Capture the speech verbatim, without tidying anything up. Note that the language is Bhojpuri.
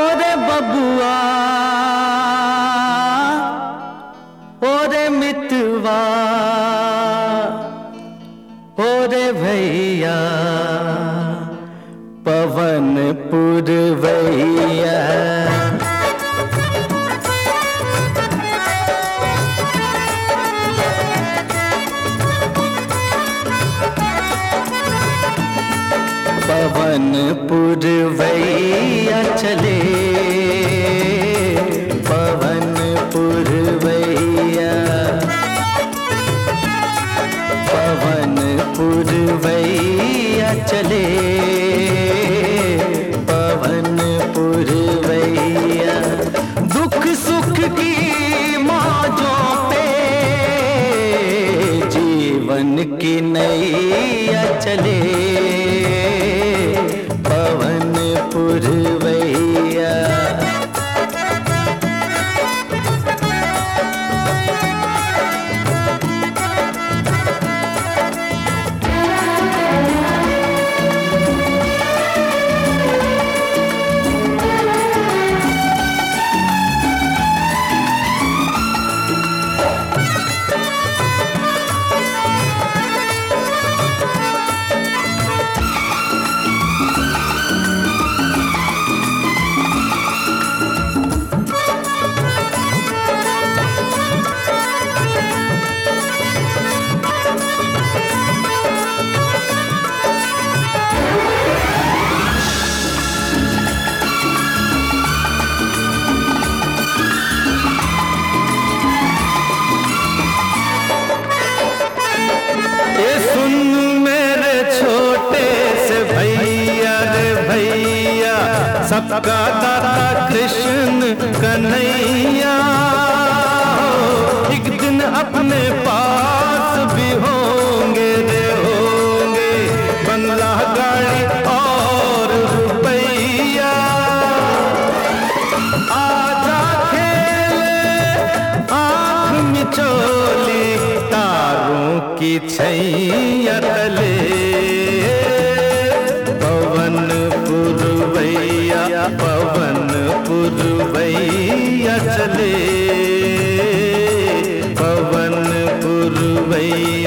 ओरे बबुआ ओरे मितवा ओरे भैया पवन पुरवैया। पवन पुरवैया चले पवन पुरवैया पवन पुरवैया चले पवन पुरवैया। दुख सुख की मौजों पे जीवन की नैया चले पवन पुरवैया। सबका दाता कृष्ण कन्हैया एक दिन अपने पास भी होंगे रे होंगे बंगला गाड़ी और रुपैया। आजा खेले आँख मिचोली तारों की छैया तले पवन पुरवैया पवन पुरवैया चले पवन पुरवैया।